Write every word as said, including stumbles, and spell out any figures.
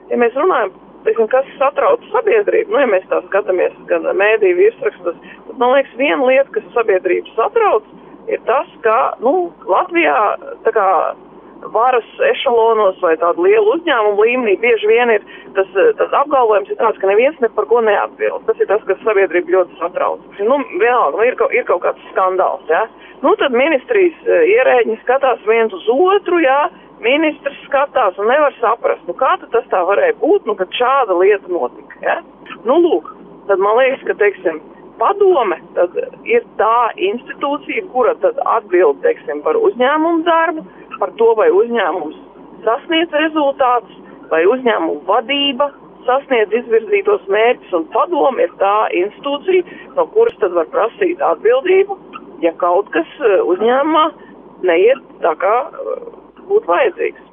ja mēs runājam, teiksim, kas satrauc sabiedrību, nu, ja mēs tā skatāmies gan mēdīju virsrakstus, tad, man liekas, viena lieta, kas sabiedrību satrauc, ir tas, ka, nu, Latvijā, tā kā, varas ešalonos vai tādu lielu uzņēmumu līmenī bieži vien ir tas, tas apgalvojums ir tāds, ka neviens ne par ko neatbild. Tas ir tas, kas sabiedrību ļoti satrauc. Nu, vienalga, nu, ir, ir kaut kāds skandāls, jā. Nu, tad ministrijas ierēģi skatās viens uz otru, jā, ministrs skatās un nevar saprast, nu, kā tad tas tā varēja būt, nu, kad šāda lieta notika, jā. Nu, lūk, tad man liekas, ka, teiksim, padome tad ir tā institūcija, kura tad atbild, teiksim, par uzņēmumu darbu, par to, vai uzņēmums sasniedz rezultātus, vai uzņēmuma vadība sasniedz izvirzītos mērķus, un padome ir tā institūcija, no kuras tad var prasīt atbildību, ja kaut kas uzņēmumā neiet tā, kā būtu vajadzīgs.